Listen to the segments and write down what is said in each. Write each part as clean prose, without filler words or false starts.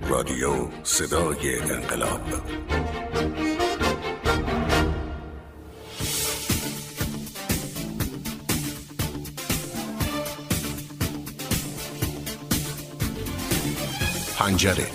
رادیو صدای انقلاب. پنجره.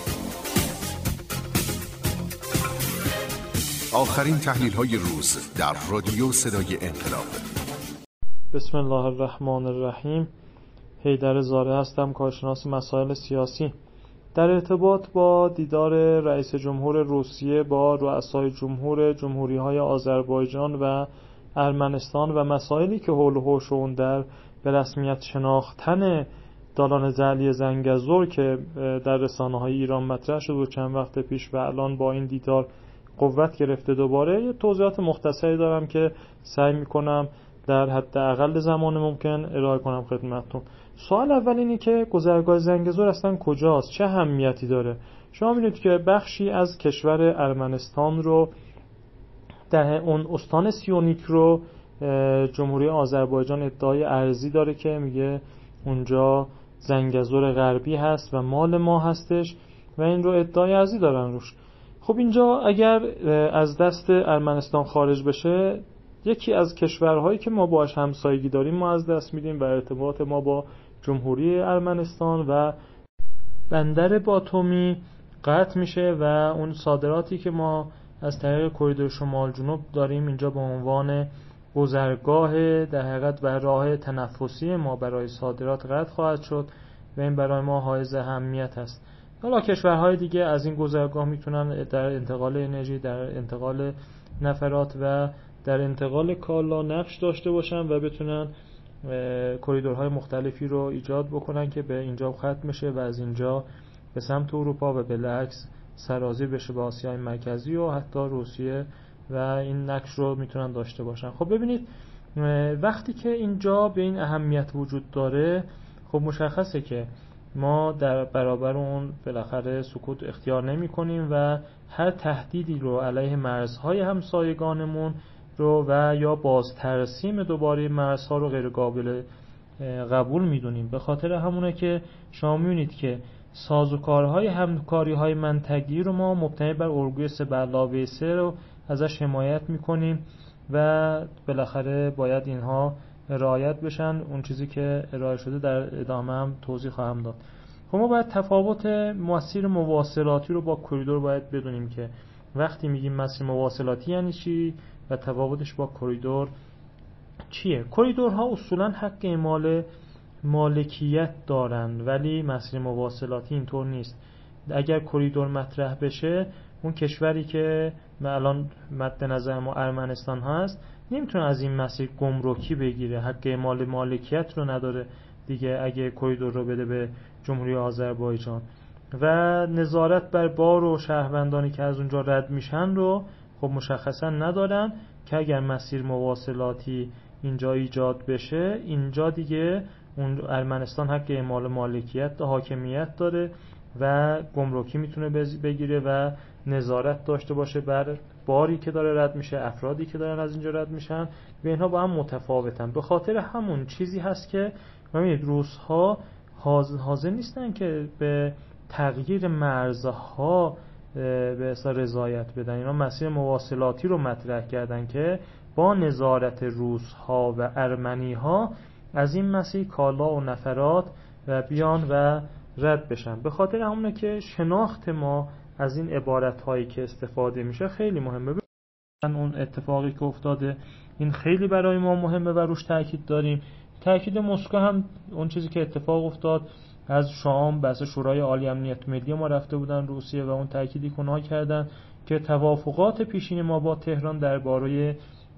آخرین تحلیل‌های روز در رادیو صدای انقلاب. بسم الله الرحمن الرحیم. حیدر زاره هستم، کارشناس مسائل سیاسی. در ارتباط با دیدار رئیس جمهور روسیه با رؤسای جمهوری‌های آذربایجان و ارمنستان و مسائلی که حول و حوش اون در به رسمیت شناختن دالان جعلی زنگزور که در رسانه‌های ایران مطرح شد و چند وقت پیش و الان با این دیدار قوت گرفته دوباره، یه توضیحات مختصری دارم که سعی می‌کنم در حد اقل زمان ممکن ارائه کنم خدمتتون. سوال اول اینه که گذرگاه زنگزور اصلا کجاست؟ چه اهمیتی داره؟ شما می‌بینید که بخشی از کشور ارمنستان رو در اون استان سیونیک رو جمهوری آذربایجان ادعای ارضی داره که میگه اونجا زنگزور غربی هست و مال ما هستش و این رو ادعای ارضی دارن روش. خب اینجا اگر از دست ارمنستان خارج بشه، یکی از کشورهایی که ما باهاش همسایگی داریم ما از دست میدیم و ارتباط ما با جمهوری ارمنستان و بندر باتومی قطع میشه و اون صادراتی که ما از طریق کریدور شمال جنوب داریم اینجا به عنوان گذرگاه در حقیقت و راه تنفسی ما برای صادرات قطع خواهد شد و این برای ما حائز اهمیت است. حالا کشورهای دیگه از این گذرگاه میتونن در انتقال انرژی، در انتقال نفرات و در انتقال کالا نقش داشته باشن و بتونن کریدورهای مختلفی رو ایجاد بکنن که به اینجا ختم بشه و از اینجا به سمت اروپا و بالعکس سرازیر بشه به آسیای مرکزی و حتی روسیه و این نقش رو میتونن داشته باشن. خب ببینید وقتی که اینجا به این اهمیت وجود داره، خب مشخصه که ما در برابر اون بالاخره سکوت اختیار نمی کنیم و هر تهدیدی رو علیه مرزهای همسایگانمون رو و یا باز ترسیم دوباره مرزها رو غیر قابل قبول میدونیم. به خاطر همونه که شما میبینید که سازوکارهای همکاری‌های منطقه‌ای رو ما مبتنی بر الگوی 3+3 رو ازش حمایت میکنیم و بالاخره باید اینها رعایت بشن. اون چیزی که ارائه شده در ادامه هم توضیح خواهم داد. خب ما باید تفاوت مسیر مواصلاتی رو با کریدور باید بدونیم که وقتی میگیم مسیر مواصلاتی یعنی چی و تفاوتش با کریدور چیه. کریدورها اصولا حق اعمال مالکیت دارن ولی مسیر مواصلاتی اینطور نیست. اگر کریدور مطرح بشه، اون کشوری که الان مد نظر ما ارمنستان هست نمیتونه از این مسیر گمرکی بگیره، حق اعمال مالکیت رو نداره دیگه اگه کریدور رو بده به جمهوری آذربایجان و نظارت بر بار و شهروندانی که از اونجا رد میشن رو خب مشخصا ندارن که اگر مسیر مواصلاتی اینجا ایجاد بشه، اینجا دیگه اون ارمنستان حق اعمال مالکیت و حاکمیت داره و گمرکی میتونه بگیره و نظارت داشته باشه بر باری که داره رد میشه، افرادی که دارن از اینجا رد میشن و اینها با هم متفاوتن. به خاطر همون چیزی هست که ببینید روس‌ها حاضر نیستن که به تغییر مرزها به اصلا رضایت بدن. اینا مسیر مواصلاتی رو مطرح کردن که با نظارت روس‌ها و ارمنی‌ها از این مسیر کالا و نفرات و بیان و رد بشن. به خاطر همونه که شناخت ما از این عبارت‌هایی که استفاده میشه خیلی مهمه. اون اتفاقی که افتاده این خیلی برای ما مهمه و روش تاکید داریم. تاکید مسکو هم اون چیزی که اتفاق افتاد از شام بحث شورای عالی امنیت ملی ما رفته بودن روسیه و اون تاکیدی که اونها کردن که توافقات پیشین ما با تهران درباره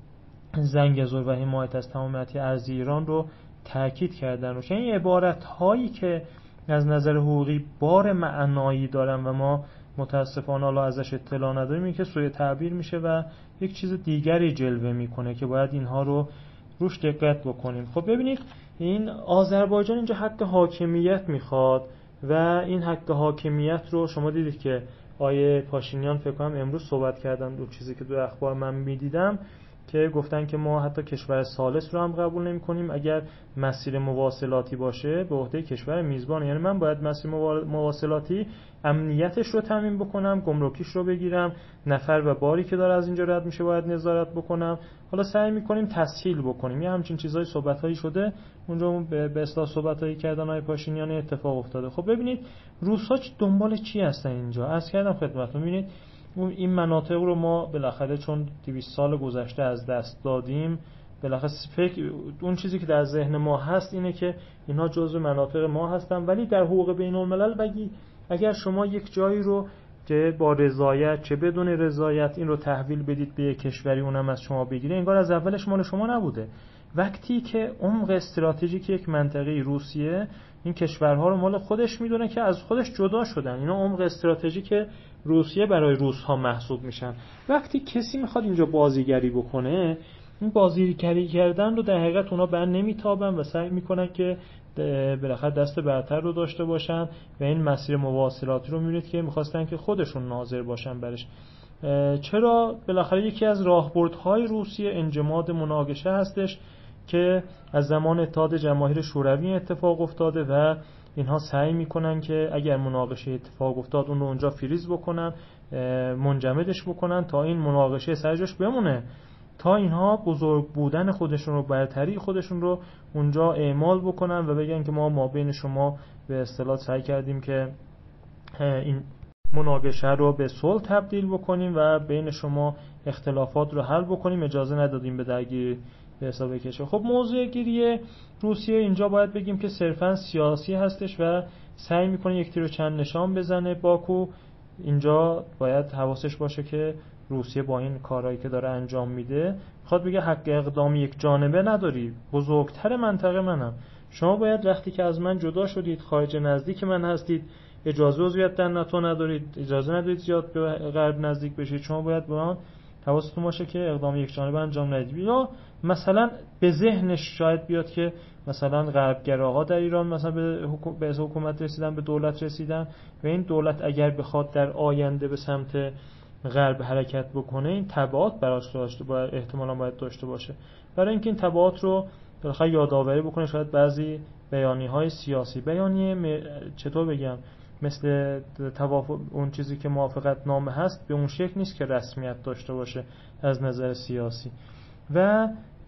زنگزور و حمایت از تمامیت ارضی ایران رو تاکید کردن. روش این عبارت هایی که از نظر حقوقی بار معنایی دارن و ما متاسفانه حالا ازش اطلاع نداریم، این که سوء تعبیر میشه و یک چیز دیگری جلوه میکنه که باید اینها رو روش دقت بکنیم. خب ببینید این آذربایجان اینجا حق حاکمیت میخواد و این حق حاکمیت رو شما دیدید که آیه پاشینیان فکر کنم امروز صحبت کردن، دو چیزی که دو اخبار من میدیدم که گفتن که ما حتی کشور ثالث رو هم قبول نمی‌کنیم اگر مسیر مواصلاتی باشه به عهده کشور میزبان. یعنی من باید مسیر مواصلاتی امنیتش رو تامین بکنم، گمرکیش رو بگیرم، نفر و باری که داره از اینجا رد میشه باید نظارت بکنم. حالا سعی می‌کنیم تسهیل بکنیم. یه همچین چیزای صحبت‌هایی شده اونجا به اصطلاح صحبت‌هایی کردن آقای پاشینیان اتفاق افتاده. خب ببینید روس‌ها دنبال چی هستن اینجا؟ عرض کردم خدمتتون، ببینید این مناطق رو ما بالاخره چون 200 سال گذشته از دست دادیم، بالاخره اون چیزی که در ذهن ما هست اینه که اینها جزو مناطق ما هستن. ولی در حقوق بین‌الملل اگر شما یک جایی رو که با رضایت چه بدون رضایت این رو تحویل بدید به یک کشوری اونم از شما بگیره، انگار از اولش مال شما نبوده. وقتی که عمق استراتژیک یک منطقه روسیه این کشورها رو مال خودش میدونه که از خودش جدا شدن، اینا عمق استراتژیک روسیه برای روس‌ها محسوب میشن. وقتی کسی میخواد اینجا بازیگری بکنه، این بازیگری کردن رو در حقیقت اونا بر نمیتابن و سعی میکنن که بالاخره دست برتر رو داشته باشن و این مسیر مواصلاتی رو میبینید که میخواستن که خودشون ناظر باشن برش. چرا؟ بالاخره یکی از راهبردهای روسیه انجماد مناقشه هستش که از زمان اتحاد جماهیر شوروی اتفاق افتاده و اینها سعی میکنن که اگر مناقشه اتفاق افتاد اون رو اونجا فریز بکنن، منجمدش بکنن تا این مناقشه سر جاش بمونه، تا اینها بزرگ بودن خودشون رو، برتری خودشون رو اونجا اعمال بکنن و بگن که ما بین شما به اصطلاح سعی کردیم که این مناقشه رو به صلح تبدیل بکنیم و بین شما اختلافات رو حل بکنیم، اجازه ندادیم به درگیری به حساب کشه. خب موضوع گیری روسیه اینجا باید بگیم که صرفا سیاسی هستش و سعی میکنه یک تیر و چند نشان بزنه. باکو اینجا باید حواسش باشه که روسیه با این کارهایی که داره انجام میده میخواد بگه حق اقدام یک جانبه نداری، بزرگتر منطقه منم، شما باید وقتی که از من جدا شدید، خارج نزدیک من هستید، اجازه عضویت در ناتو ندارید، اجازه ندارید زیاد به غرب نزدیک بشید، شما باید با من حواستون باشه که اقدام یک جانبه انجام ندید. یا مثلا به ذهنش شاید بیاد که مثلا غربگراها در ایران مثلا به حکومت رسیدن، به دولت رسیدن و این دولت اگر بخواد در آینده به سمت غرب حرکت بکنه این تبعات براش احتمالاً باید داشته باشه. برای اینکه این تبعات رو بالاخره یادآوری بکنه، شاید بعضی بیانیه‌های سیاسی، بیانیه چطور بگم، مثل توافق اون چیزی که موافقت نامه هست به اون شکل نیست که رسمیت داشته باشه از نظر سیاسی و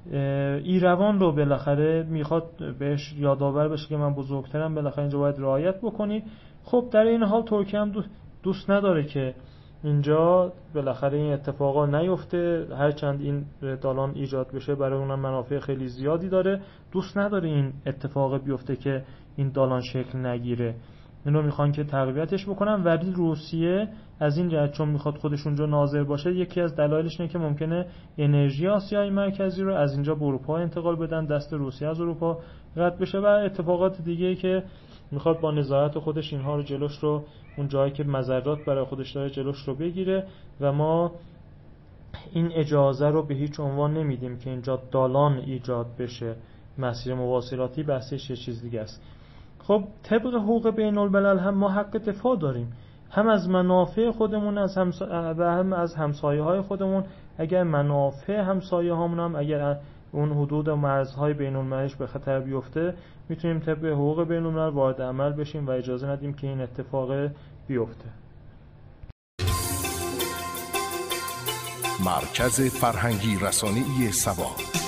ایروان رو بالاخره میخواد بهش یادآور بشه که من بزرگترم، بالاخره اینجا باید رعایت بکنی. خب در این حال ترکیه هم دوست نداره که اینجا بالاخره این اتفاقا نیفته، هرچند این دالان ایجاد بشه برای اونم منافع خیلی زیادی داره، دوست نداره این اتفاق بیفته که این دالان شکل نگیره، اینو میخوان که تقویتش بکنن. ولی روسیه از این جهت چون میخواد خودش اونجا ناظر باشه، یکی از دلایلش اینه که ممکنه انرژی آسیای مرکزی رو از اینجا به اروپا انتقال بدن، دست روسیه از اروپا رد بشه و اتفاقات دیگه‌ای که میخواد با نظارت خودش اینها رو جلوش رو، اون جایی که مضرات برای خودش داره جلوش رو بگیره و ما این اجازه رو به هیچ عنوان نمیدیم که اینجا دالان ایجاد بشه. مسیر مواصلاتی بحثش یه چیز دیگه است. خب طبق حقوق بین الملل هم ما حق دفاع داریم، هم از منافع خودمون و هم از همسایه های خودمون. اگر منافع همسایه هامون هم اگر اون حدود و مرزهای بین المللش به خطر بیفته، میتونیم طبق حقوق بین الملل وارد عمل بشیم و اجازه ندیم که این اتفاق بیفته. مرکز فرهنگی رسانه‌ای سبا.